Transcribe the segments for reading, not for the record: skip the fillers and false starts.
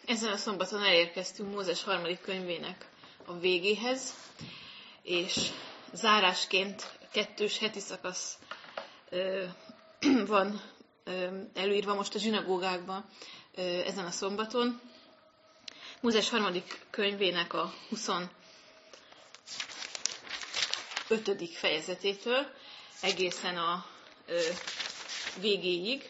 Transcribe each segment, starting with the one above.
Ezen a szombaton elérkeztünk Mózes 3. könyvének a végéhez, és zárásként 2. heti szakasz van előírva most a zsinagógákban ezen a szombaton. Mózes 3. könyvének a 25. fejezetétől egészen a végéig,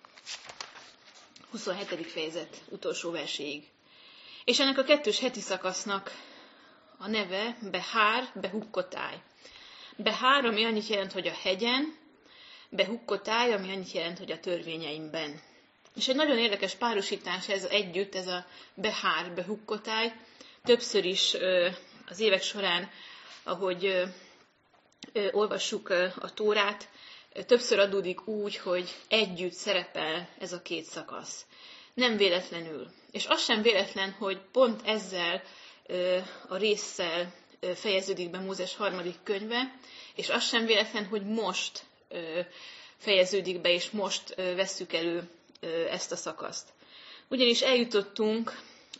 27. fejezet utolsó verséig. És ennek a 2. heti szakasznak a neve Behár, Behukkotáj. Behár, ami annyit jelent, hogy a hegyen, Behukkotáj, ami annyit jelent, hogy a törvényeimben. És egy nagyon érdekes párosítás ez együtt, ez a Behár, Behukkotáj. Többször is az évek során, ahogy olvassuk a Tórát, többször adódik úgy, hogy együtt szerepel ez a két szakasz. Nem véletlenül. És az sem véletlen, hogy pont ezzel a résszel fejeződik be Mózes 3. könyve, és az sem véletlen, hogy most fejeződik be, és most vesszük elő ezt a szakaszt. Ugyanis eljutottunk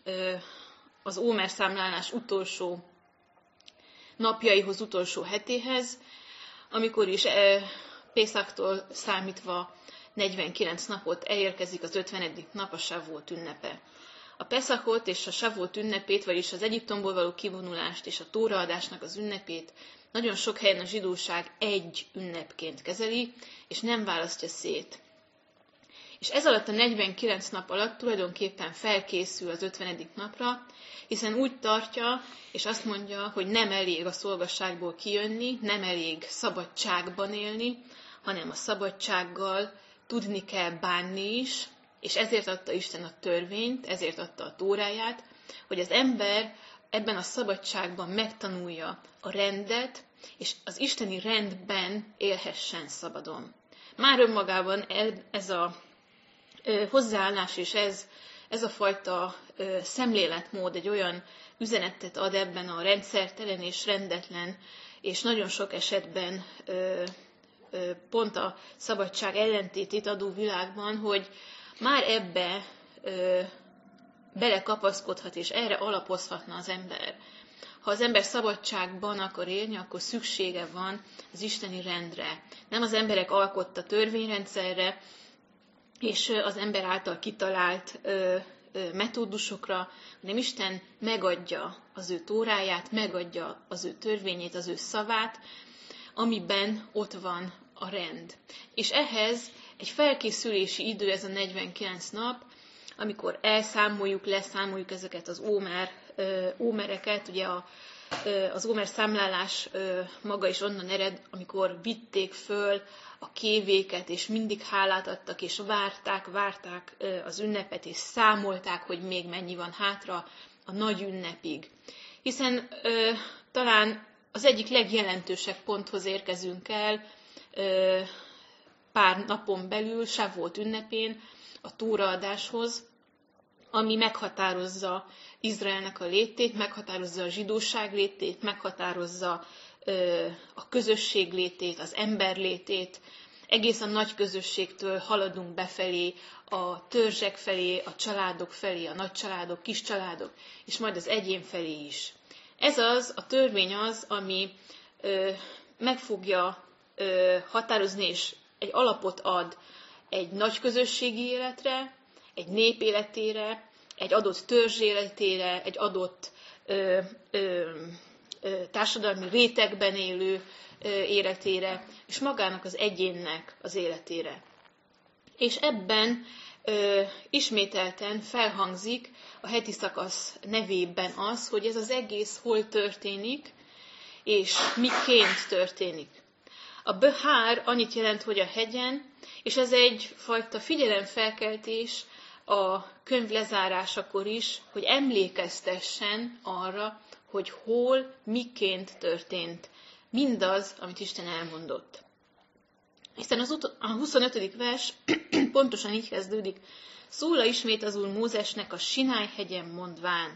az Ómer számlálás utolsó napjaihoz, utolsó hetéhez, amikor is Pészaktól számítva 49 napot elérkezik az 50. nap, a Savót ünnepe. A Peszachot és a Savót ünnepét, vagyis az Egyiptomból való kivonulást és a tóraadásnak az ünnepét nagyon sok helyen a zsidóság egy ünnepként kezeli, és nem választja szét. És ez alatt a 49 nap alatt tulajdonképpen felkészül az 50. napra, hiszen úgy tartja, és azt mondja, hogy nem elég a szolgasságból kijönni, nem elég szabadságban élni, hanem a szabadsággal tudni kell bánni is, és ezért adta Isten a törvényt, ezért adta a Tóráját, hogy az ember ebben a szabadságban megtanulja a rendet, és az isteni rendben élhessen szabadon. Már önmagában ez a hozzáállás és ez a fajta szemléletmód egy olyan üzenetet ad ebben a rendszertelen és rendetlen, és nagyon sok esetben pont a szabadság ellentétét adó világban, hogy már ebbe belekapaszkodhat, és erre alapozhatna az ember. Ha az ember szabadságban akar élni, akkor szüksége van az isteni rendre. Nem az emberek alkotta törvényrendszerre, és az ember által kitalált metódusokra, hanem Isten megadja az ő Tóráját, megadja az ő törvényét, az ő szavát, amiben ott van a rend. És ehhez egy felkészülési idő, ez a 49 nap, amikor leszámoljuk ezeket az ómereket, ugye az ómer számlálás maga is onnan ered, amikor vitték föl a kévéket, és mindig hálát adtak, és várták az ünnepet, és számolták, hogy még mennyi van hátra a nagy ünnepig. Hiszen talán az egyik legjelentősebb ponthoz érkezünk el pár napon belül, Savót ünnepén, a tóraadáshoz, ami meghatározza Izraelnek a létét, meghatározza a zsidóság létét, meghatározza a közösség létét, az ember létét. Egész a nagy közösségtől haladunk befelé, a törzsek felé, a családok felé, a nagy családok, kis családok, és majd az egyén felé is. Ez a törvény az, ami meg fogja határozni, és egy alapot ad egy nagy közösségi életre, egy nép életére, egy adott törzs életére, egy adott társadalmi rétegben élő életére, és magának az egyénnek az életére. És ebben ismételten felhangzik a heti szakasz nevében az, hogy ez az egész hol történik, és miként történik. A Behár annyit jelent, hogy a hegyen, és ez egyfajta figyelemfelkeltés a könyv lezárásakor is, hogy emlékeztessen arra, hogy hol, miként történt mindaz, amit Isten elmondott. Hiszen a 25. vers pontosan így kezdődik. Szóla ismét az Úr Mózesnek a Sináj hegyen mondván.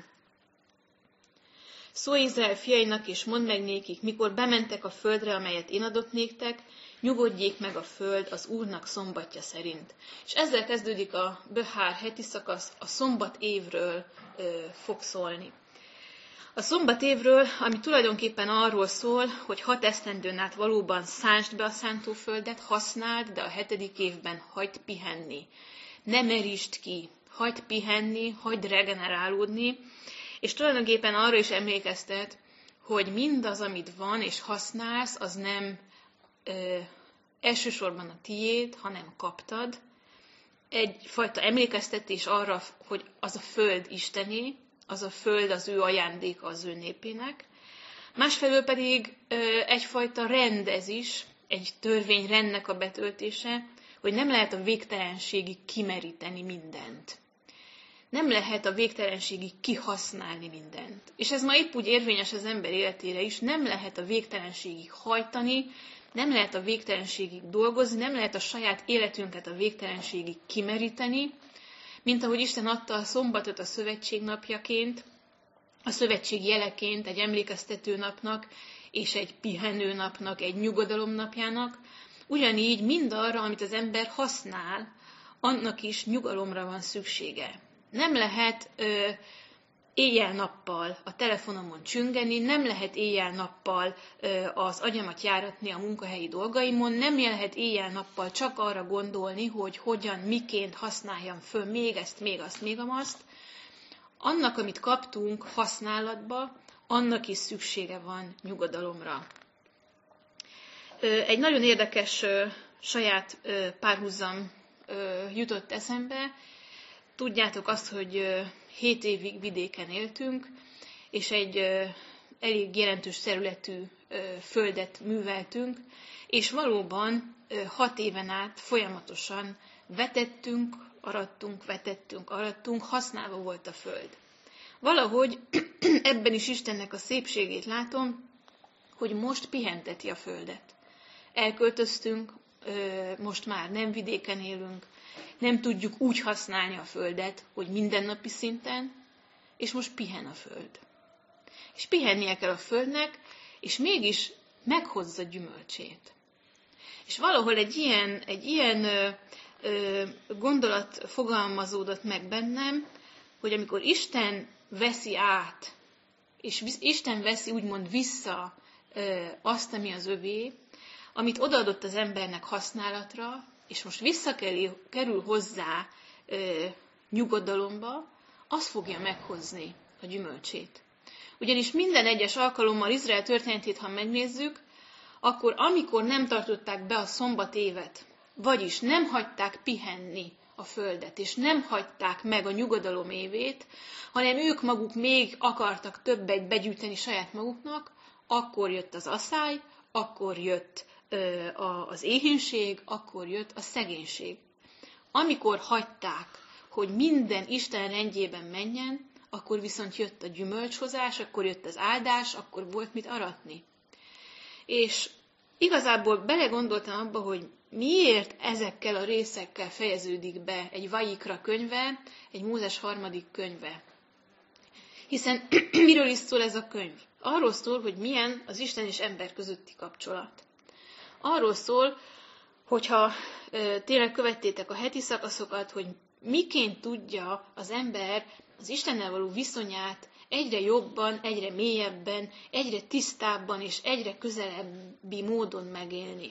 Szólj Izrael fiainak, és mondd meg nékik, mikor bementek a földre, amelyet én adok néktek, nyugodjék meg a föld az Úrnak szombatja szerint. És ezzel kezdődik a Behár heti szakasz, a szombat évről fog szólni. A szombat évről, ami tulajdonképpen arról szól, hogy 6 esztendőn át valóban szántsd be a szántóföldet, használd, de a 7. évben hagyd pihenni. Ne merítsd ki, hagyd pihenni, hagyd regenerálódni, és tulajdonképpen arra is emlékeztet, hogy mindaz, amit van és használsz, az nem elsősorban a tiéd, hanem kaptad. Egyfajta emlékeztetés arra, hogy az a föld Istené, az a föld az ő ajándéka az ő népének. Másfelől pedig egyfajta rend ez is, egy törvényrendnek a betöltése, hogy nem lehet a végtelenségig kimeríteni mindent. Nem lehet a végtelenségig kihasználni mindent. És ez ma épp úgy érvényes az ember életére is, nem lehet a végtelenségig hajtani, nem lehet a végtelenségig dolgozni, nem lehet a saját életünket a végtelenségig kimeríteni, mint ahogy Isten adta a szombatot a szövetség napjaként, a szövetség jeleként, egy emlékeztető napnak, és egy pihenő napnak, egy nyugodalom napjának, ugyanígy mindarra, amit az ember használ, annak is nyugalomra van szüksége. Nem lehet éjjel-nappal a telefonomon csüngeni, nem lehet éjjel-nappal az agyamat járatni a munkahelyi dolgaimon, nem lehet éjjel-nappal csak arra gondolni, hogy hogyan, miként használjam föl még ezt, még azt, még azt. Annak, amit kaptunk használatba, annak is szüksége van nyugodalomra. Egy nagyon érdekes saját párhuzam jutott eszembe. Tudjátok azt, hogy 7 évig vidéken éltünk, és egy elég jelentős területű földet műveltünk, és valóban 6 éven át folyamatosan vetettünk, arattunk, használva volt a föld. Valahogy ebben is Istennek a szépségét látom, hogy most pihenteti a földet. Elköltöztünk, most már nem vidéken élünk, nem tudjuk úgy használni a földet, hogy mindennapi szinten, és most pihen a föld. És pihennie kell a földnek, és mégis meghozza gyümölcsét. És valahol egy ilyen gondolat fogalmazódott meg bennem, hogy amikor Isten veszi át, és Isten veszi úgymond vissza azt, ami az övé, amit odaadott az embernek használatra, és most visszakerül hozzá nyugodalomba, az fogja meghozni a gyümölcsét. Ugyanis minden egyes alkalommal Izrael történetét, ha megnézzük, akkor amikor nem tartották be a szombatévet, vagyis nem hagyták pihenni a földet, és nem hagyták meg a nyugodalom évét, hanem ők maguk még akartak többet begyűjteni saját maguknak, akkor jött az aszály, akkor jött az éhínség, akkor jött a szegénység. Amikor hagyták, hogy minden Isten rendjében menjen, akkor viszont jött a gyümölcshozás, akkor jött az áldás, akkor volt mit aratni. És igazából belegondoltam abba, hogy miért ezekkel a részekkel fejeződik be egy Vajikra könyve, egy Mózes 3. könyve. Hiszen miről is szól ez a könyv? Arról szól, hogy milyen az Isten és ember közötti kapcsolat. Arról szól, hogyha tényleg követtétek a heti szakaszokat, hogy miként tudja az ember az Istennel való viszonyát egyre jobban, egyre mélyebben, egyre tisztábban és egyre közelebbi módon megélni.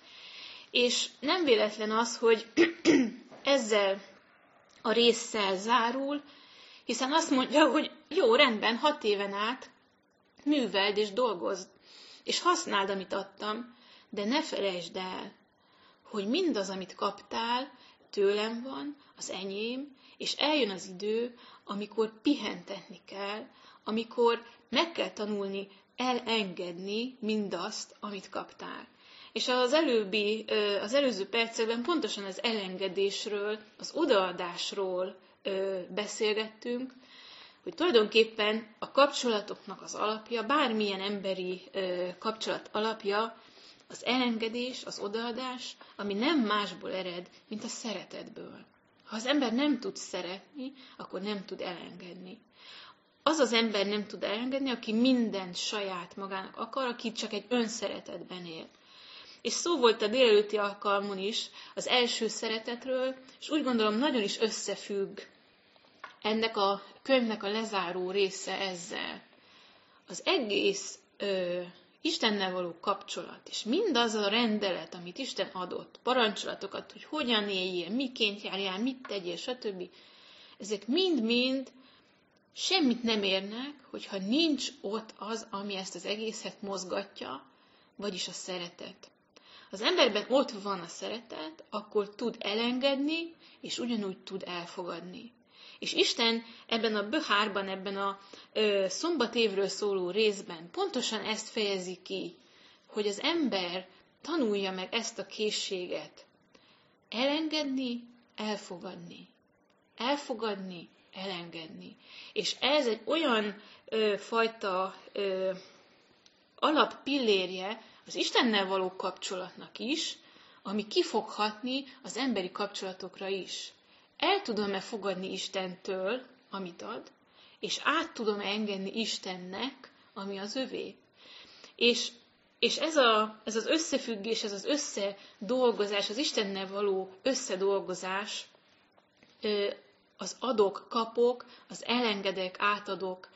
És nem véletlen az, hogy ezzel a résszel zárul, hiszen azt mondja, hogy jó, rendben, 6 éven át műveld és dolgozd, és használd, amit adtam, de ne felejtsd el, hogy mindaz, amit kaptál, tőlem van, az enyém, és eljön az idő, amikor pihentetni kell, amikor meg kell tanulni elengedni mindazt, amit kaptál. És az előző percekben pontosan az elengedésről, az odaadásról beszélgettünk, hogy tulajdonképpen a kapcsolatoknak az alapja, bármilyen emberi kapcsolat alapja, az elengedés, az odaadás, ami nem másból ered, mint a szeretetből. Ha az ember nem tud szeretni, akkor nem tud elengedni. Az az ember nem tud elengedni, aki mindent saját magának akar, aki csak egy önszeretetben él. És szó volt a délelőtti alkalmon is az első szeretetről, és úgy gondolom nagyon is összefügg ennek a könyvnek a lezáró része ezzel. Az egész Istennel való kapcsolat, és mindaz a rendelet, amit Isten adott, parancsolatokat, hogy hogyan éljél, miként járjál, mit tegyél, stb. Ezek mind-mind semmit nem érnek, hogyha nincs ott az, ami ezt az egészet mozgatja, vagyis a szeretet. Az emberben ott van a szeretet, akkor tud elengedni, és ugyanúgy tud elfogadni. És Isten ebben a Behárban, ebben a szombatévről szóló részben pontosan ezt fejezi ki, hogy az ember tanulja meg ezt a készséget. Elengedni, elfogadni. Elfogadni, elengedni. És ez egy olyan fajta alappillérje az Istennel való kapcsolatnak is, ami ki fog hatni az emberi kapcsolatokra is. El tudom-e fogadni Istentől, amit ad, és át tudom-e engedni Istennek, ami az övé. És ez az összefüggés, ez az összedolgozás, az Istennel való összedolgozás, az adok-kapok, az elengedek, átadok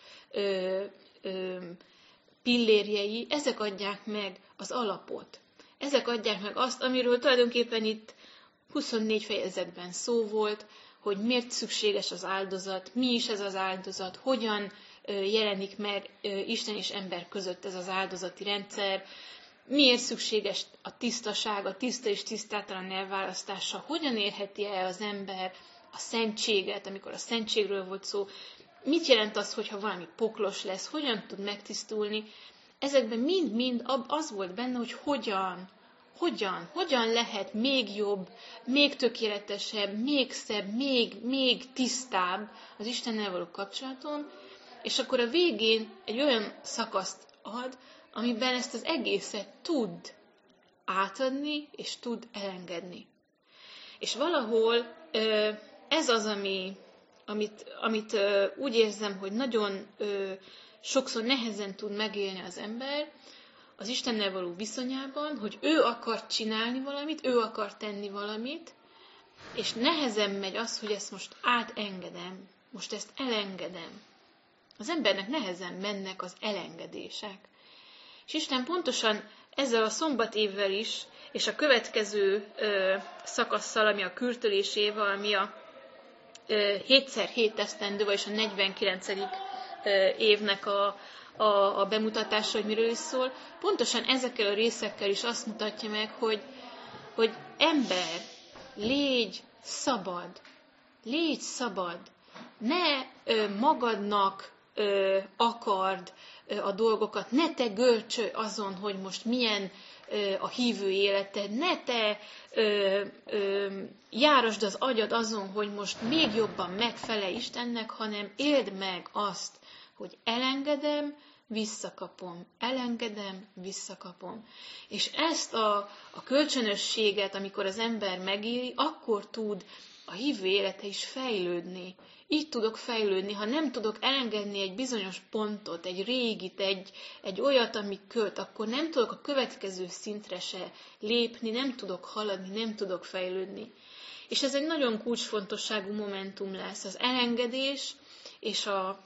pillérjei, ezek adják meg az alapot. Ezek adják meg azt, amiről tulajdonképpen itt 24 fejezetben szó volt, hogy miért szükséges az áldozat, mi is ez az áldozat, hogyan jelenik meg Isten és ember között ez az áldozati rendszer, miért szükséges a tisztaság, a tiszta és tisztátalan elválasztása, hogyan érheti el az ember a szentséget, amikor a szentségről volt szó, mit jelent az, hogyha valami poklos lesz, hogyan tud megtisztulni. Ezekben mind-mind az volt benne, hogy hogyan lehet még jobb, még tökéletesebb, még szebb, még tisztább az Istennel való kapcsolaton, és akkor a végén egy olyan szakaszt ad, amiben ezt az egészet tud átadni, és tud elengedni. És valahol ez az, amit úgy érzem, hogy nagyon sokszor nehezen tud megélni az ember az Istennel való viszonyában, hogy ő akar csinálni valamit, ő akar tenni valamit, és nehezen megy az, hogy ezt most átengedem, most ezt elengedem. Az embernek nehezen mennek az elengedések. És Isten pontosan ezzel a szombatévvel is, és a következő szakasszal, ami a kürtölésével, ami a 7x7 esztendő, vagyis a 49. évnek a bemutatása, hogy miről is szól, pontosan ezekkel a részekkel is azt mutatja meg, hogy ember, légy szabad, ne magadnak akard a dolgokat, ne te görcsölj azon, hogy most milyen a hívő életed, ne te járasd az agyad azon, hogy most még jobban megfelelj Istennek, hanem éld meg azt, hogy elengedem, visszakapom. És ezt a kölcsönösséget, amikor az ember megéli, akkor tud a hívő élete is fejlődni. Így tudok fejlődni, ha nem tudok elengedni egy bizonyos pontot, egy régit, egy olyat, ami köt, akkor nem tudok a következő szintre se lépni, nem tudok haladni, nem tudok fejlődni. És ez egy nagyon kulcsfontosságú momentum lesz, az elengedés és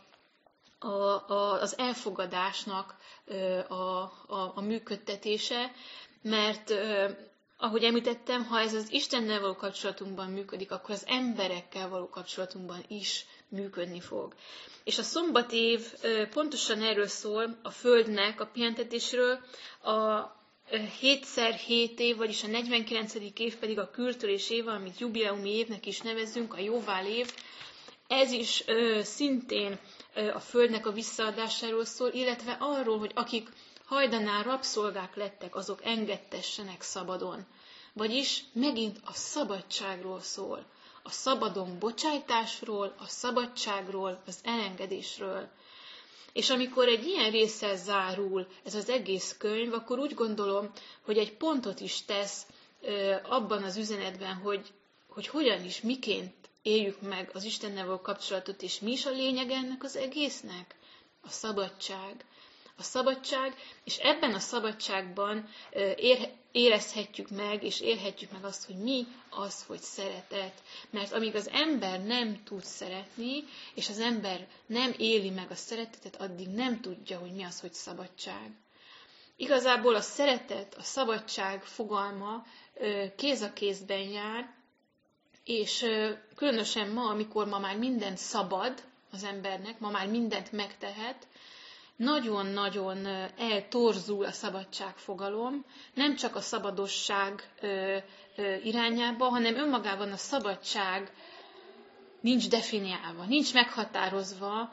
az elfogadásnak a működtetése, mert ahogy említettem, ha ez az Istennel való kapcsolatunkban működik, akkor az emberekkel való kapcsolatunkban is működni fog. És a szombatév pontosan erről szól, a Földnek a pihentetésről, a 7x7 év, vagyis a 49. év pedig a kürtölés éve, amit jubileumi évnek is nevezünk, a jóvál év. Ez is szintén a Földnek a visszaadásáról szól, illetve arról, hogy akik hajdanán rabszolgák lettek, azok engedtessenek szabadon. Vagyis megint a szabadságról szól. A szabadon bocsájtásról, a szabadságról, az elengedésről. És amikor egy ilyen résszel zárul ez az egész könyv, akkor úgy gondolom, hogy egy pontot is tesz abban az üzenetben, hogy hogyan is, miként éljük meg az Istennel való kapcsolatot, és mi is a lényeg ennek az egésznek? A szabadság. a szabadság, és ebben a szabadságban érezhetjük meg, és érhetjük meg azt, hogy mi az, hogy szeretet. Mert amíg az ember nem tud szeretni, és az ember nem éli meg a szeretetet, addig nem tudja, hogy mi az, hogy szabadság. Igazából a szeretet, a szabadság fogalma kéz a kézben jár, és különösen ma, amikor ma már minden szabad az embernek, ma már mindent megtehet, nagyon-nagyon eltorzul a szabadságfogalom, nem csak a szabadosság irányába, hanem önmagában a szabadság nincs definiálva, nincs meghatározva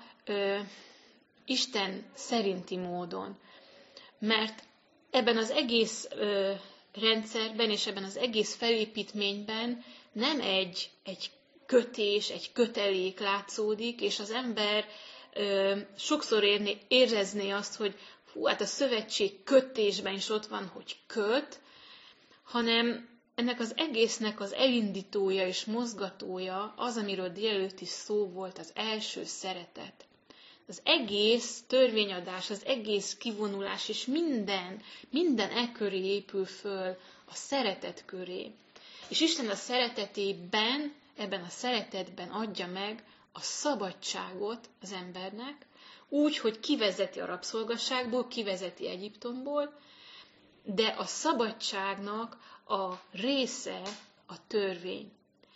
Isten szerinti módon. Mert ebben az egész rendszerben és ebben az egész felépítményben nem egy kötés, egy kötelék látszódik, és az ember sokszor érezné azt, hogy hát a szövetség kötésben is ott van, hogy köt, hanem ennek az egésznek az elindítója és mozgatója az, amiről délelőtt is szó volt, az első szeretet. Az egész törvényadás, az egész kivonulás, és minden köré épül föl, a szeretet köré. És Isten a szeretetében, ebben a szeretetben adja meg a szabadságot az embernek, úgy, hogy kivezeti a rabszolgasságból, kivezeti Egyiptomból, de a szabadságnak a része a törvény.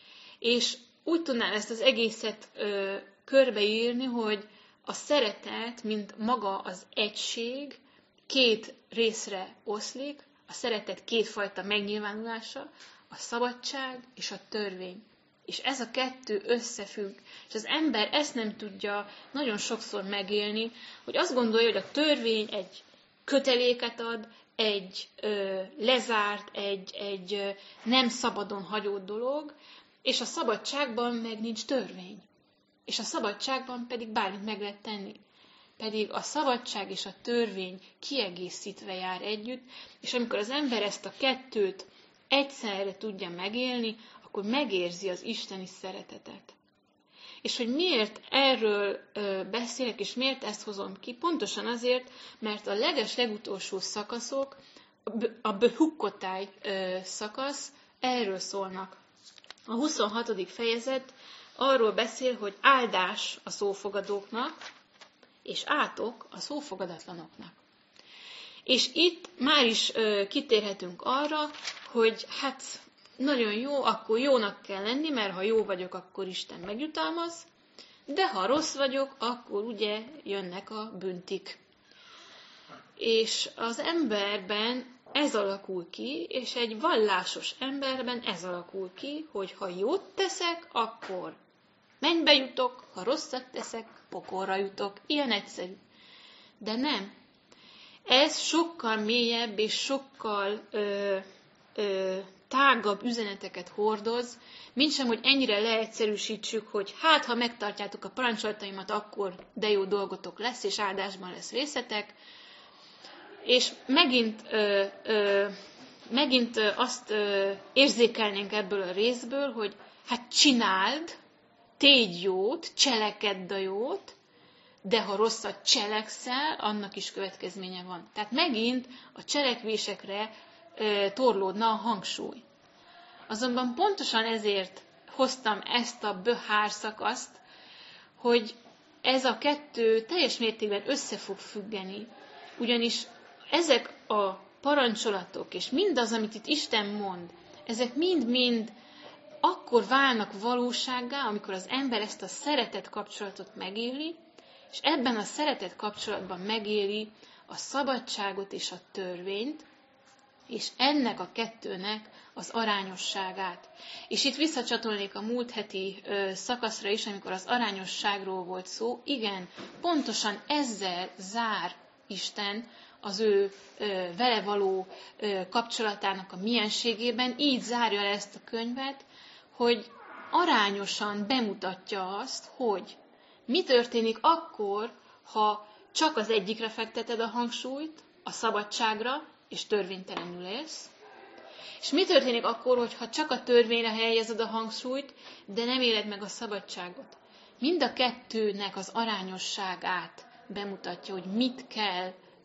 És úgy tudnám ezt az egészet körbeírni, hogy a szeretet, mint maga az egység, két részre oszlik, a szeretet kétfajta megnyilvánulása, a szabadság és a törvény. És ez a kettő összefügg. És az ember ezt nem tudja nagyon sokszor megélni, hogy azt gondolja, hogy a törvény egy köteléket ad, egy lezárt, egy nem szabadon hagyott dolog, és a szabadságban meg nincs törvény. És a szabadságban pedig bármit meg lehet tenni. Pedig a szabadság és a törvény kiegészítve jár együtt, és amikor az ember ezt a kettőt egyszerre tudja megélni, akkor megérzi az isteni szeretetet. És hogy miért erről beszélek, és miért ezt hozom ki? Pontosan azért, mert a legutolsó szakaszok, a Behukkotáj szakasz erről szólnak. A 26. fejezet arról beszél, hogy áldás a szófogadóknak, és átok a szófogadatlanoknak. És itt már is kitérhetünk arra, hogy hát nagyon jó, akkor jónak kell lenni, mert ha jó vagyok, akkor Isten megjutalmaz, de ha rossz vagyok, akkor ugye jönnek a büntik. És az emberben ez alakul ki, és egy vallásos emberben ez alakul ki, hogy ha jót teszek, akkor mennybe jutok, ha rosszat teszek, pokolra jutok. Ilyen egyszerű. De nem. Ez sokkal mélyebb és sokkal tágabb üzeneteket hordoz, mintsem, hogy ennyire leegyszerűsítsük, hogy hát, ha megtartjátok a parancsolataimat, akkor de jó dolgotok lesz, és áldásban lesz részetek. És megint azt érzékelnénk ebből a részből, hogy hát csináld, tégy jót, cselekedd a jót, de ha rosszat cselekszel, annak is következménye van. Tehát megint a cselekvésekre torlódna a hangsúly. Azonban pontosan ezért hoztam ezt a Behár szakaszt, hogy ez a kettő teljes mértékben össze fog függeni. Ugyanis ezek a parancsolatok, és mindaz, amit itt Isten mond, ezek mind-mind akkor válnak valósággá, amikor az ember ezt a szeretet kapcsolatot megéli, és ebben a szeretet kapcsolatban megéli a szabadságot és a törvényt, és ennek a kettőnek az arányosságát. És itt visszacsatolnék a múlt heti szakaszra is, amikor az arányosságról volt szó. Igen, pontosan ezzel zár Isten az ő vele való kapcsolatának a mienségében, így zárja le ezt a könyvet, hogy arányosan bemutatja azt, hogy mi történik akkor, ha csak az egyikre fekteted a hangsúlyt, a szabadságra, és törvénytelenül élsz. És mi történik akkor, hogyha csak a törvényre helyezed a hangsúlyt, de nem éled meg a szabadságot? Mind a kettőnek az arányosságát bemutatja, hogy mit kell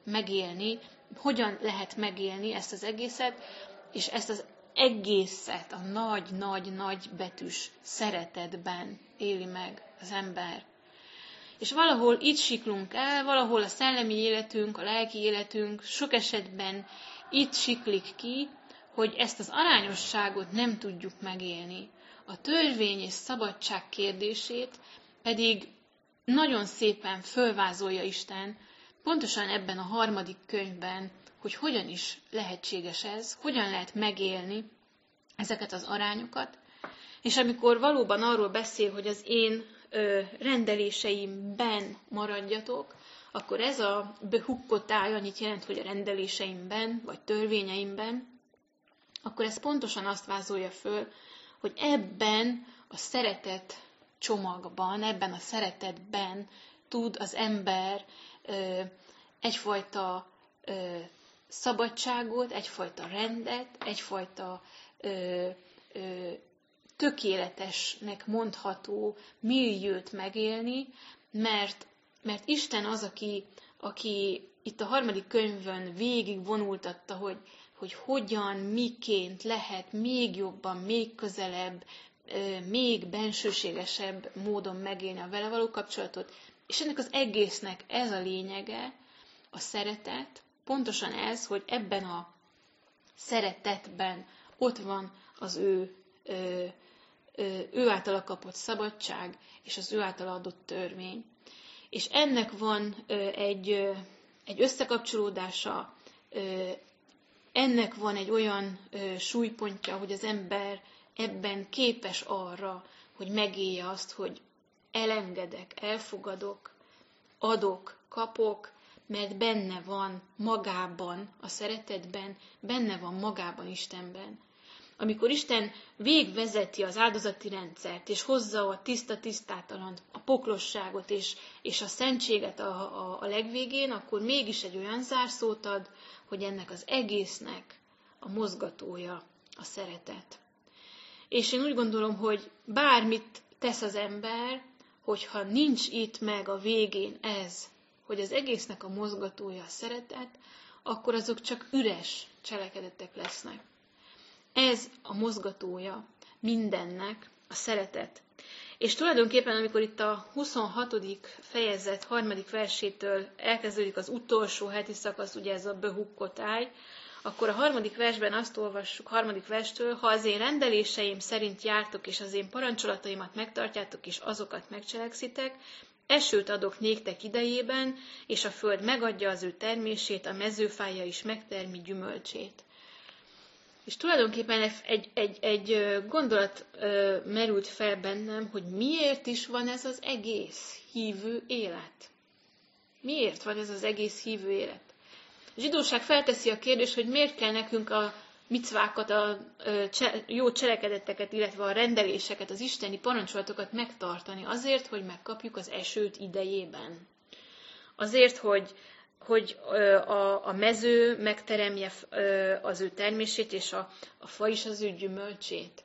megélni, hogyan lehet megélni ezt az egészet, és ezt az egészet a nagy betűs szeretetben éli meg az ember. És valahol itt siklunk el, valahol a szellemi életünk, a lelki életünk sok esetben itt siklik ki, hogy ezt az arányosságot nem tudjuk megélni. A törvény és szabadság kérdését pedig nagyon szépen fölvázolja Isten, pontosan ebben a 3. könyvben, hogy hogyan is lehetséges ez, hogyan lehet megélni ezeket az arányokat. És amikor valóban arról beszél, hogy az én rendeléseimben maradjatok, akkor ez a behukkotáj annyit jelent, hogy a rendeléseimben, vagy törvényeimben, akkor ez pontosan azt vázolja föl, hogy ebben a szeretet csomagban, ebben a szeretetben tud az ember egyfajta szabadságot, egyfajta rendet, egyfajta tökéletesnek mondható milliót megélni, mert Isten az, aki itt a 3. könyvön végig vonultatta, hogy hogyan, miként lehet még jobban, még közelebb, még bensőségesebb módon megélni a vele való kapcsolatot. És ennek az egésznek ez a lényege, a szeretet, pontosan ez, hogy ebben a szeretetben ott van az ő általa kapott szabadság, és az ő általa adott törvény. És ennek van egy összekapcsolódása, ennek van egy olyan súlypontja, hogy az ember ebben képes arra, hogy megélje azt, hogy elengedek, elfogadok, adok, kapok, mert benne van magában, a szeretetben, benne van magában Istenben. Amikor Isten végvezeti az áldozati rendszert, és hozza a tisztátalant, a poklosságot és a szentséget a legvégén, akkor mégis egy olyan zárszót ad, hogy ennek az egésznek a mozgatója a szeretet. És én úgy gondolom, hogy bármit tesz az ember, hogyha nincs itt meg a végén ez, hogy az egésznek a mozgatója a szeretet, akkor azok csak üres cselekedetek lesznek. Ez a mozgatója mindennek, a szeretet. És tulajdonképpen, amikor itt a 26. fejezet 3. versétől elkezdődik az utolsó heti szakasz, ugye ez a behukkotáj, akkor a 3. versben azt olvassuk, 3. verstől, ha az én rendeléseim szerint jártok, és az én parancsolataimat megtartjátok, és azokat megcselekszitek, esőt adok néktek idejében, és a föld megadja az ő termését, a mezőfája is megtermi gyümölcsét. És tulajdonképpen egy gondolat merült fel bennem, hogy miért is van ez az egész hívő élet. Miért van ez az egész hívő élet? A zsidóság felteszi a kérdést, hogy miért kell nekünk a micvákat, a jó cselekedeteket, illetve a rendeléseket, az isteni parancsolatokat megtartani. Azért, hogy megkapjuk az esőt idejében. Azért, hogy a mező megteremje az ő termését, és a fa is az ő gyümölcsét.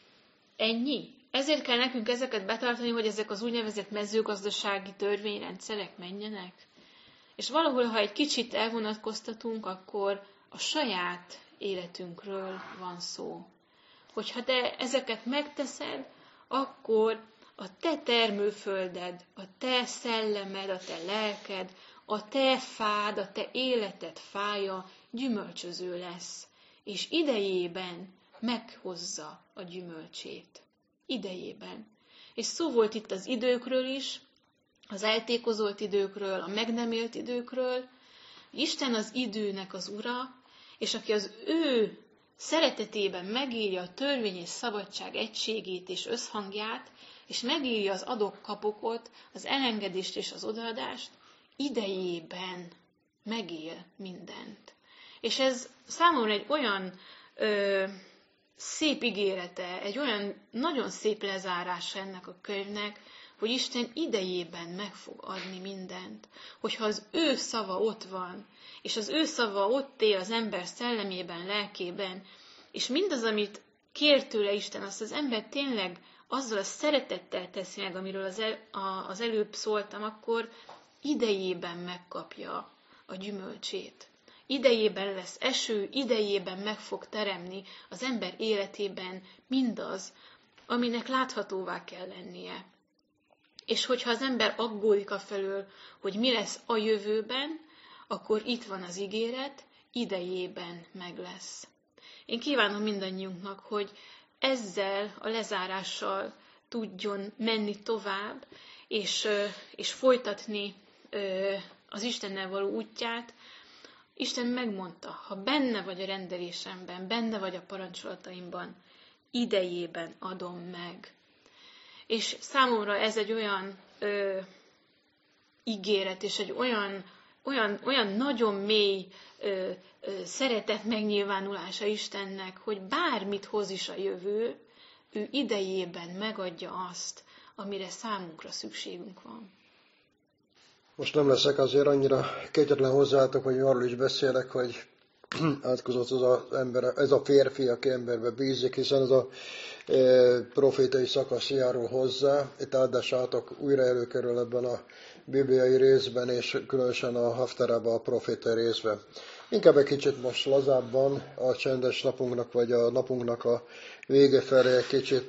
Ennyi. Ezért kell nekünk ezeket betartani, hogy ezek az úgynevezett mezőgazdasági törvényrendszerek menjenek. És valahol, ha egy kicsit elvonatkoztatunk, akkor a saját életünkről van szó. Hogyha te ezeket megteszed, akkor a te termőfölded, a te szellemed, a te lelked, a te fád, a te életed fája gyümölcsöző lesz, és idejében meghozza a gyümölcsét. Idejében. És szó volt itt az időkről is, az eltékozolt időkről, a meg nem élt időkről. Isten az időnek az ura, és aki az ő szeretetében megírja a törvény és szabadság egységét és összhangját, és megírja az adok-kapokot, az elengedést és az odaadást, idejében megél mindent. És ez számomra egy olyan szép ígérete, egy olyan nagyon szép lezárása ennek a könyvnek, hogy Isten idejében meg fog adni mindent. Hogyha az ő szava ott van, és az ő szava ott él az ember szellemében, lelkében, és mindaz, amit kér tőle Isten, azt az ember tényleg azzal a szeretettel teszi meg, amiről az előbb szóltam, akkor idejében megkapja a gyümölcsét. Idejében lesz eső, idejében meg fog teremni az ember életében mindaz, aminek láthatóvá kell lennie. És hogyha az ember aggódik afelől, hogy mi lesz a jövőben, akkor itt van az ígéret, idejében meg lesz. Én kívánom mindannyiunknak, hogy ezzel a lezárással tudjon menni tovább, és folytatni az Istennel való útját. Isten megmondta, ha benne vagy a rendelésemben, benne vagy a parancsolataimban, idejében adom meg. És számomra ez egy olyan ígéret, és egy olyan nagyon mély szeretet megnyilvánulása Istennek, hogy bármit hoz is a jövő, ő idejében megadja azt, amire számunkra szükségünk van. Most nem leszek azért annyira kegyetlen hozzátok, hogy arról is beszélek, hogy átkozott ez a férfi, aki emberbe bízik, hiszen ez a profétai szakasz járul hozzá. Itt áldásátok újra előkerül ebben a bibliai részben, és különösen a Haftarában, a profétai részben. Inkább egy kicsit most lazábban a csendes napunknak, vagy a napunknak a vége felé egy kicsit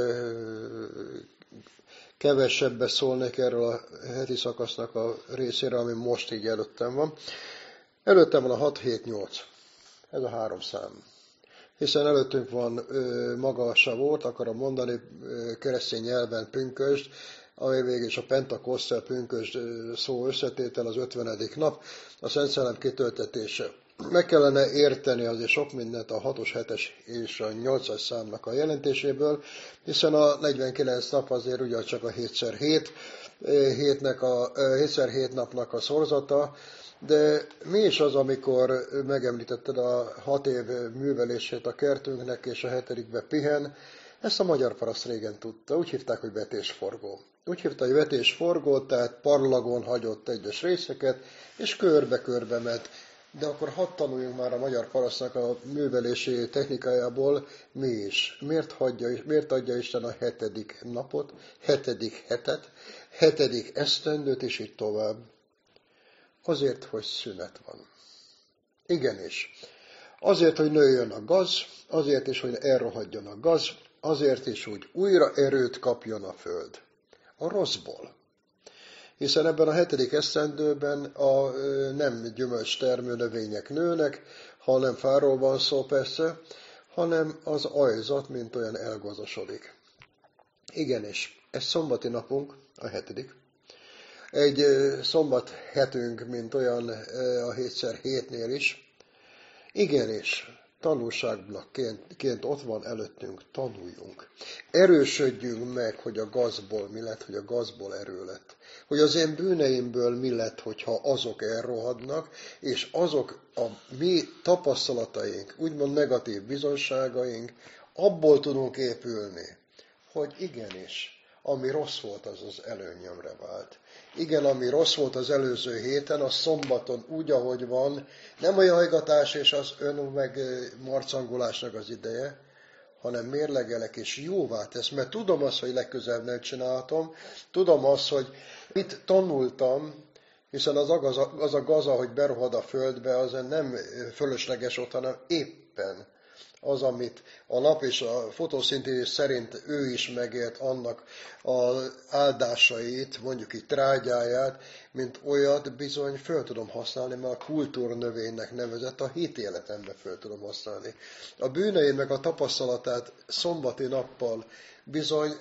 kevesebbet szólnék erről a heti szakasznak a részére, ami most így előttem van. Előttem van a 6, 7, 8. Ez a 3 szám. Hiszen előttünk van maga a savót, akarom mondani, keresztény nyelven pünkösd, ami végig is a Pentakosztel pünkösd szó összetétel, az 50. nap, a Szent Szellem kitöltetése. Meg kellene érteni azért sok mindent a 6-os, 7-es és a 8-as számnak a jelentéséből, hiszen a 49 nap azért ugyancsak a 7x7, 7x7 napnak a szorzata, de mi is az, amikor megemlítetted a 6 év művelését a kertünknek, és a 7-be pihen? Ezt a magyar paraszt régen tudta. Úgy hívták, hogy vetésforgó. Úgy hívta, hogy vetésforgó, tehát parlagon hagyott egyes részeket, és körbe-körbe ment. De akkor hadd tanuljunk már a magyar parasztnak a művelési technikájából mi is. Miért adja Isten a 7. napot, 7. hetet, 7. esztendőt, és így tovább? Azért, hogy szünet van. Igenis. Azért, hogy nőjön a gaz, azért is, hogy elrohadjon a gaz, azért is, hogy újra erőt kapjon a föld. A rosszból. Hiszen ebben a 7. esztendőben nem gyümölcstermő növények nőnek, hanem fáról van szó persze, hanem az ajzat, mint olyan elgazasodik. Igenis, ez szombati napunk, a 7. Egy szombat hetünk, mint olyan a 7x7-nél is. Igenis, tanulságként ott van előttünk, tanuljunk. Erősödjünk meg, hogy a gazból mi lett, hogy a gazból erő lett. Hogy az én bűneimből mi lett, hogyha azok elrohadnak, és azok a mi tapasztalataink, úgymond negatív bizonyságaink, abból tudunk épülni, hogy igenis, ami rossz volt, az az előnyömre vált. Igen, ami rossz volt az előző héten, a szombaton úgy, ahogy van, nem a jajgatás és az önmegmarcangolásnak az ideje, hanem mérlegelek és jóvá tesz, mert tudom azt, hogy legközelebb nem csinálhatom, tudom azt, hogy mit tanultam, hiszen az a gaza, hogy berohad a földbe, az nem fölösleges ott, hanem éppen az, amit a nap és a fotoszintézis szerint ő is megélt, annak az áldásait, mondjuk így trágyáját, mint olyat bizony föl tudom használni, mert a kultúrnövénynek nevezett, a hit életemben föl tudom használni. A bűneim meg a tapasztalatát szombati nappal bizony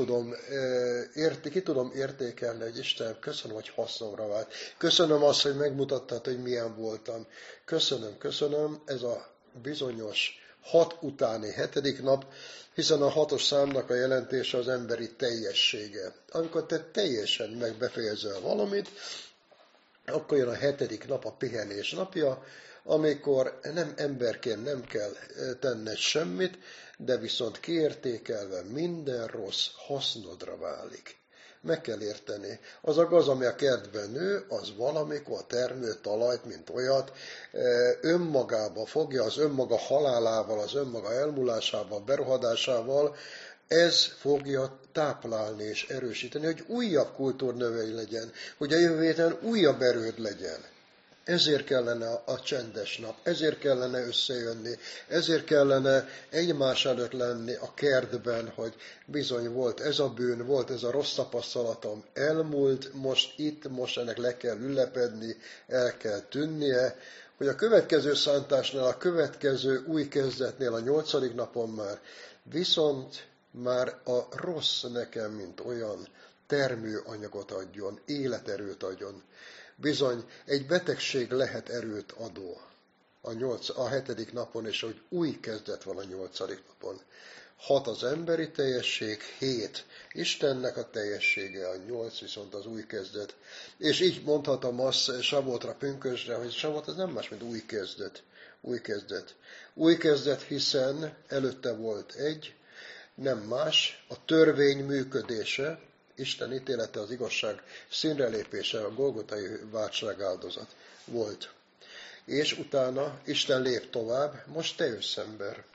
ki tudom értékelni, hogy Isten, köszönöm, hogy hasznomra vált. Köszönöm azt, hogy megmutattad, hogy milyen voltam. Köszönöm, ez a bizonyos 6 utáni 7. nap, hiszen a 6-os számnak a jelentése az emberi teljessége. Amikor te teljesen megbefejezel valamit, akkor jön a 7. nap, a pihenés napja, amikor nem emberként nem kell tenned semmit, de viszont kiértékelve minden rossz hasznodra válik. Meg kell érteni. Az a gaz, ami a kertben nő, az valamikor a termő talajt, mint olyat, önmagába fogja, az önmaga halálával, az önmaga elmúlásával, berohadásával, ez fogja táplálni és erősíteni, hogy újabb kultúrnövény legyen, hogy a jövő héten újabb erőd legyen. Ezért kellene a csendes nap, ezért kellene összejönni, ezért kellene egymás előtt lenni a kertben, hogy bizony volt ez a bűn, volt ez a rossz tapasztalatom, elmúlt, most itt, most ennek le kell ünnepedni, el kell tűnnie, hogy a következő szántásnál, a következő új kezdetnél, a 8. napon már, viszont már a rossz nekem, mint olyan termőanyagot adjon, életerőt adjon. Bizony, egy betegség lehet erőt adó a 7. napon, és hogy új kezdet van a 8. napon. 6 az emberi teljesség, 7 Istennek a teljessége, a 8 viszont az új kezdet. És így mondhatom azt Savotra, pünkösdre, hogy Savot az nem más, mint új kezdet. Új kezdet. Új kezdet, hiszen előtte volt egy, nem más, a törvény működése, Isten ítélete, az igazság színrelépése, a golgotai váltságáldozat volt. És utána Isten lép tovább, most te jössz ember.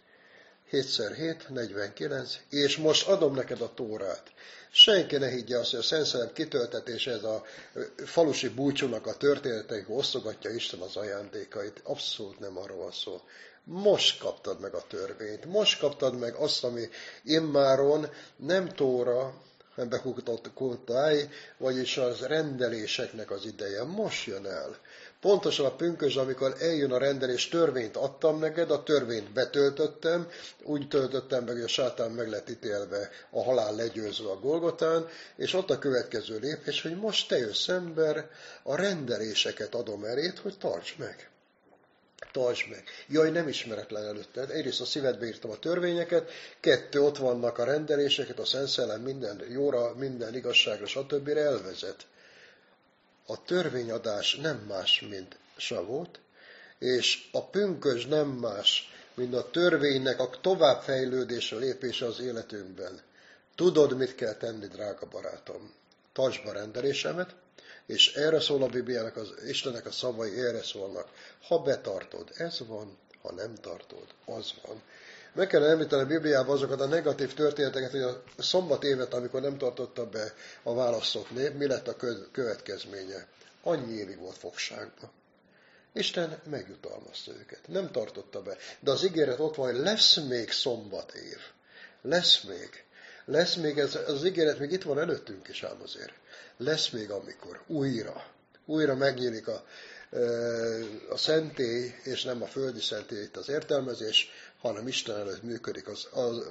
7x7, 49, és most adom neked a Tórát. Senki ne higgye azt, hogy a Szent Szellem kitöltetése, ez a falusi búcsúnak a történeteik, osztogatja Isten az ajándékait. Abszolút nem arról van szó. Most kaptad meg a törvényt, most kaptad meg azt, ami immáron nem Tóra, behutott kultáj, vagyis az rendeléseknek az ideje. Most jön el. Pontosan a pünkösd, amikor eljön a rendelés, törvényt adtam neked, a törvényt betöltöttem, úgy töltöttem meg, hogy a sátán meg lett ítélve, a halál legyőzve a Golgotán, és ott a következő lépés, hogy most te jössz ember, a rendeléseket adom eléd, hogy tartsd meg. Tartsd meg. Jaj, nem ismeretlen előtted. Egyrészt a szívedbe írtam a törvényeket, 2, ott vannak a rendeléseket, a Szent Szellem minden jóra, minden igazságra, stb. Elvezet. A törvényadás nem más, mint Savót, és a pünkösd nem más, mint a törvénynek a továbbfejlődése, lépése az életünkben. Tudod, mit kell tenni, drága barátom? Tartsd be a rendelésemet, és erre szól a Bibliának, az Istennek a szavai erre szólnak. Ha betartod, ez van, ha nem tartod, az van. Meg kell említeni a Bibliában azokat a negatív történeteket, hogy a szombat évet, amikor nem tartotta be a választott nép, mi lett a következménye? Annyi évig volt fogságban. Isten megjutalmazta őket. Nem tartotta be. De az ígéret ott van, hogy lesz még szombat év. Lesz még. Lesz még, ez az ígéret még itt van előttünk is ám azért. Lesz még, amikor újra megnyílik a szentély, és nem a földi szentély itt az értelmezés, hanem Isten előtt működik az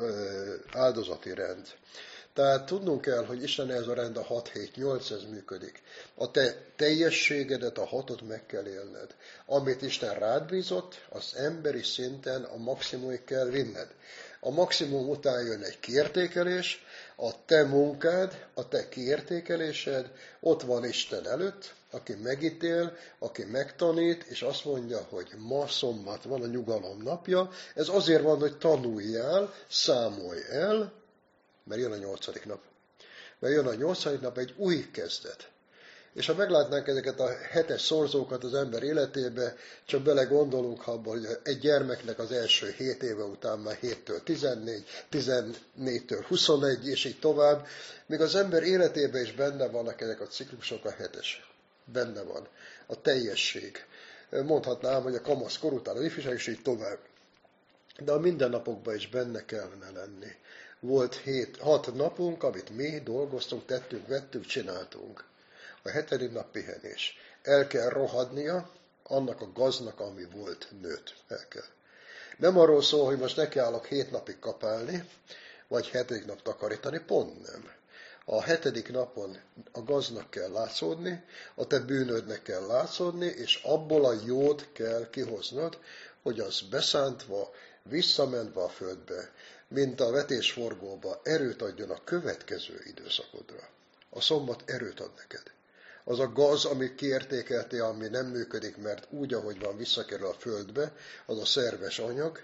áldozati rend. Tehát tudnunk kell, hogy Isten ez a rend a 6-7-8, ez működik. A te teljességedet, a 6-ot meg kell élned. Amit Isten rád bízott, az emberi szinten a maximumig kell vinned. A maximum után jön egy kiértékelés, a te munkád, a te kiértékelésed, ott van Isten előtt, aki megítél, aki megtanít, és azt mondja, hogy ma szombat van, a nyugalom napja. Ez azért van, hogy tanuljál, számolj el, mert jön a 8. nap. Mert jön a 8. nap, egy új kezdet. És ha meglátnánk ezeket a 7-es szorzókat az ember életébe, csak belegondolunk abba, hogy egy gyermeknek az első 7 éve után már 7-től 14, 14-től 21, és így tovább, míg az ember életében is benne vannak ezek a ciklusok, a 7-es. Benne van. A teljesség. Mondhatnám, hogy a kamaszkor után az ifjúság, és így tovább. De a mindennapokban is benne kellene lenni. Volt 6 napunk, amit mi dolgoztunk, tettünk, vettünk, csináltunk. A 7. nap pihenés. El kell rohadnia annak a gaznak, ami volt, nőtt. El kell. Nem arról szól, hogy most nekiállok 7 napig kapálni, vagy 7. nap takarítani, pont nem. A 7. napon a gaznak kell látszódni, a te bűnödnek kell látszódni, és abból a jót kell kihoznod, hogy az beszántva, visszamentve a földbe, mint a vetésforgóba, erőt adjon a következő időszakodra. A szombat erőt ad neked. Az a gaz, amit kiértékeltél, ami nem működik, mert úgy, ahogy van, visszakerül a földbe, az a szerves anyag,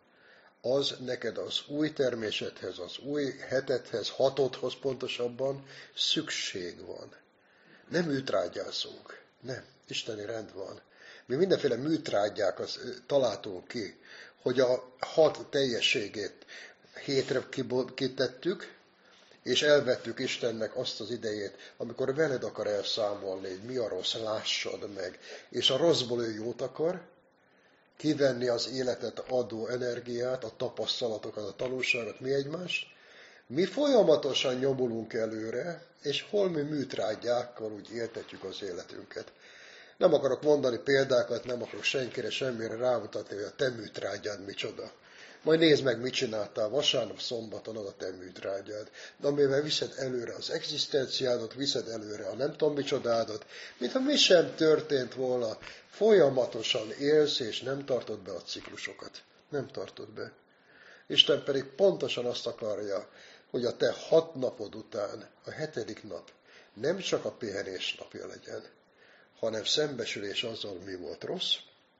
az neked az új termésedhez, az új hetethez, 6-odhoz pontosabban szükség van. Nem műtrágyázunk. Nem. Isteni rend van. Mi mindenféle műtrágyákat találtunk ki, hogy a 6 teljességét 7-re kitettük, És elvettük Istennek azt az idejét, amikor veled akar elszámolni, hogy mi a rossz, lássad meg. És a rosszból ő jót akar, kivenni az életet adó energiát, a tapasztalatokat, a tanulságot, mi egymást. Mi folyamatosan nyomulunk előre, és holmi műtrágyákkal úgy éltetjük az életünket. Nem akarok mondani példákat, nem akarok senkire, semmire rámutatni, hogy a te műtrágyád micsoda. Majd nézd meg, mit csináltál vasárnap, szombaton, az a te műtrágyád. De amivel viszed előre az egzisztenciádat, viszed előre a nem tudom micsodádat, mintha mi sem történt volna. Folyamatosan élsz, és nem tartod be a ciklusokat. Nem tartod be. Isten pedig pontosan azt akarja, hogy a te 6 napod után a 7. nap nem csak a pihenés napja legyen, hanem szembesülés azzal, mi volt rossz,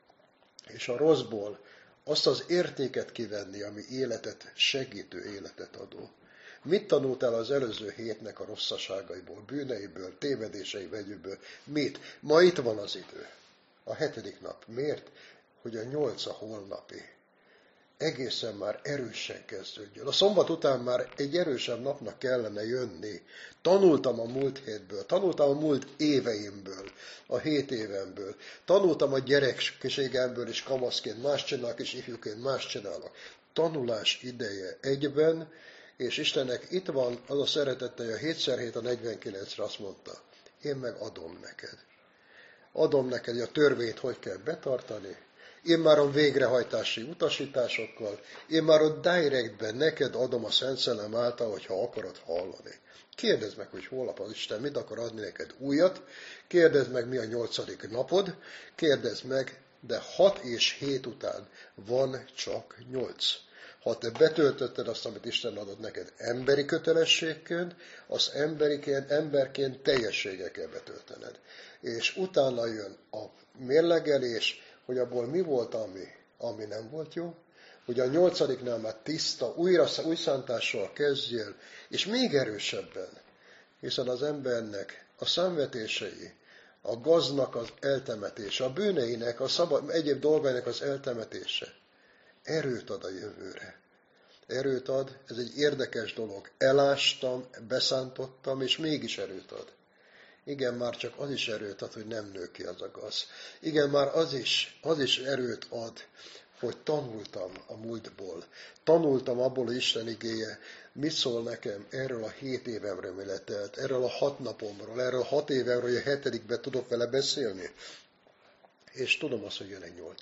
és a rosszból azt az értéket kivenni, ami életet, segítő életet adó. Mit tanultál az előző hétnek a rosszaságaiból, bűneiből, tévedései vegyőből? Mit? Ma itt van az idő. A 7. nap. Miért? Hogy a 8 a holnapi egészen már erősen kezdődjön. A szombat után már egy erősebb napnak kellene jönni. Tanultam a múlt hétből, tanultam a múlt éveimből, a 7 évemből, tanultam a gyerekségemből és kamaszként más csinálok, és ifjúként más csinálok. Tanulás ideje egyben, és Istennek itt van az a szeretete, hogy a 7x7 a 49-re azt mondta, én meg adom neked. Adom neked, hogy a törvényt hogy kell betartani, én már a végrehajtási utasításokkal, én már ott directben neked adom a Szent Szellem által, hogyha akarod hallani. Kérdezd meg, hogy holnap az Isten mit akar adni neked újat, kérdezd meg, mi a 8. napod, kérdezd meg, de 6 és 7 után van csak 8. Ha te betöltötted azt, amit Isten adott neked emberi kötelességként, az emberként teljességgel kell betöltened. És utána jön a mérlegelés, hogy abból mi volt, ami nem volt jó, hogy a 8-nál már tiszta, újszántással kezdjél, és még erősebben, hiszen az embernek a szenvedései, a gaznak az eltemetése, a bűneinek, a egyéb dolgainak az eltemetése erőt ad a jövőre. Erőt ad, ez egy érdekes dolog. Elástam, beszántottam, és mégis erőt ad. Igen, már csak az is erőt ad, hogy nem nő ki az a gaz. Igen, már az is erőt ad, hogy tanultam a múltból. Tanultam abból, hogy Isten igéje mit szól nekem erről a 7 évemről, mi letelt, erről a 6 napomról, erről a 6 évemről, hogy a 7. tudok vele beszélni. És tudom azt, hogy jön egy 8.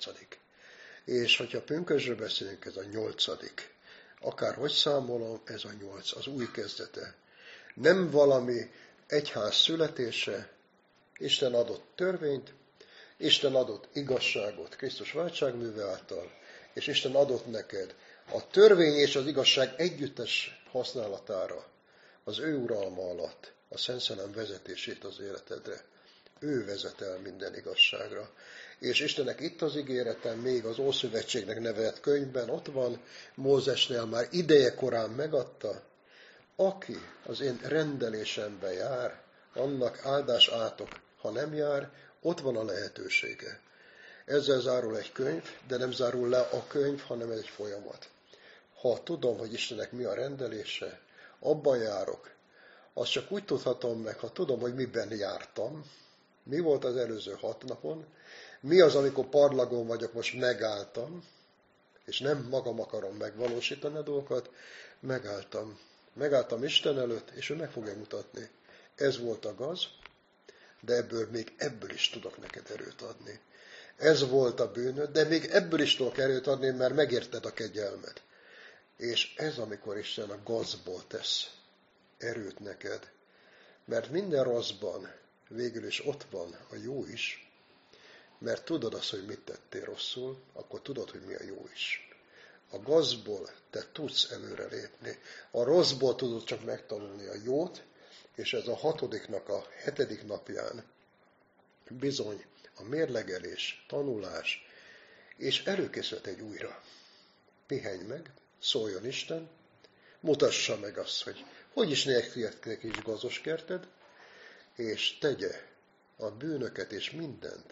És hogyha pünkösdről beszélünk, ez a 8. Akárhogy számolom, ez a 8, az új kezdete. Nem valami egyház születése, Isten adott törvényt, Isten adott igazságot Krisztus váltságműve által, és Isten adott neked a törvény és az igazság együttes használatára, az ő uralma alatt, a Szent Szellem vezetését az életedre. Ő vezet el minden igazságra. És Istennek itt az ígérete, még az Ószövetségnek nevezett könyvben, ott van, Mózesnél már ideje korán megadta, aki az én rendelésembe jár, annak áldás átok, ha nem jár, ott van a lehetősége. Ezzel zárul egy könyv, de nem zárul le a könyv, hanem egy folyamat. Ha tudom, hogy Istennek mi a rendelése, abban járok, azt csak úgy tudhatom meg, ha tudom, hogy miben jártam, mi volt az előző 6 napon, mi az, amikor parlagon vagyok, most megálltam, és nem magam akarom megvalósítani a dolgokat, megálltam. Megálltam Isten előtt, és ő meg fogja mutatni. Ez volt a gaz, de még ebből is tudok neked erőt adni. Ez volt a bűnöd, de még ebből is tudok erőt adni, mert megérted a kegyelmet. És ez, amikor Isten a gazból tesz erőt neked. Mert minden rosszban végül is ott van a jó is, mert tudod azt, hogy mit tettél rosszul, akkor tudod, hogy mi a jó is. A gazból te tudsz előrelépni. A rosszból tudod csak megtanulni a jót, és ez a 6. a 7. napján bizony a mérlegelés, tanulás, és előkészült egy újra. Pihenj meg, szóljon Isten, mutassa meg azt, hogy is nézhet kis gazos kerted, és tegye a bűnöket és mindent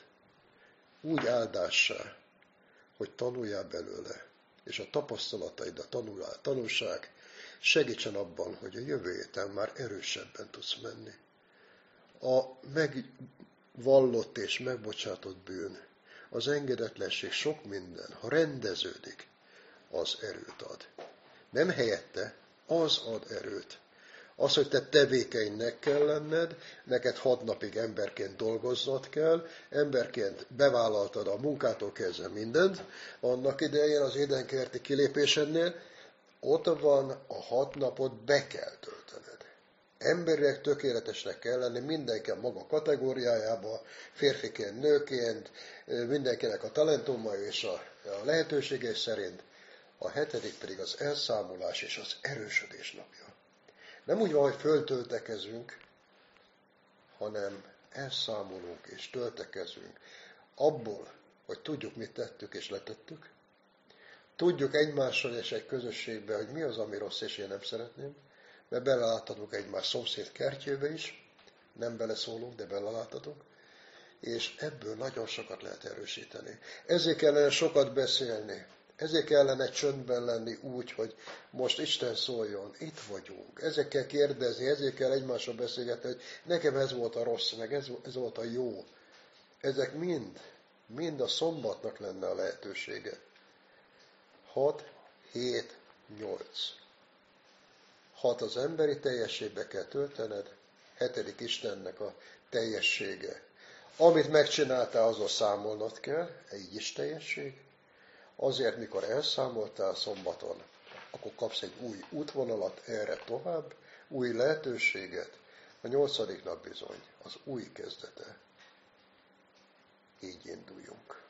úgy áldássá, hogy tanuljál belőle, és a tapasztalataid, a tanulság segítsen abban, hogy a jövő héten már erősebben tudsz menni. A megvallott és megbocsátott bűn, az engedetlenség, sok minden, ha rendeződik, az erőt ad. Nem helyette, az ad erőt. Az, hogy te tevékenynek kell lenned, neked 6 napig emberként dolgoznod kell, emberként bevállaltad a munkától kezdve mindent, annak idején az édenkerti kilépésednél, ott van a 6 napot be kell töltened. Emberileg tökéletesnek kell lenni, mindenki a maga kategóriájába, férfiként, nőként, mindenkinek a talentumai és a lehetőségei szerint. A 7. pedig az elszámolás és az erősödés napja. Nem úgy van, hogy föltöltekezünk, hanem elszámolunk és töltekezünk abból, hogy tudjuk, mit tettük és letettük. Tudjuk egymással és egy közösségben, hogy mi az, ami rossz, és én nem szeretném, mert beleláthatunk egymás szomszéd kertjébe is, nem beleszólunk, de beleláthatunk, és ebből nagyon sokat lehet erősíteni. Ezért kellene sokat beszélni, ezért kellene csöndben lenni úgy, hogy most Isten szóljon, itt vagyunk. Ezért kell kérdezni, ezért kell egymással beszélgetni, hogy nekem ez volt a rossz, meg ez volt a jó. Ezek mind a szombatnak lenne a lehetősége. 6, 7, 8. 6 az emberi teljességbe kell töltened, 7. Istennek a teljessége. Amit megcsináltál, azon számolnod kell, így is teljesség. Azért, mikor elszámoltál szombaton, akkor kapsz egy új útvonalat erre tovább, új lehetőséget. A 8. nap bizony az új kezdete. Így induljunk.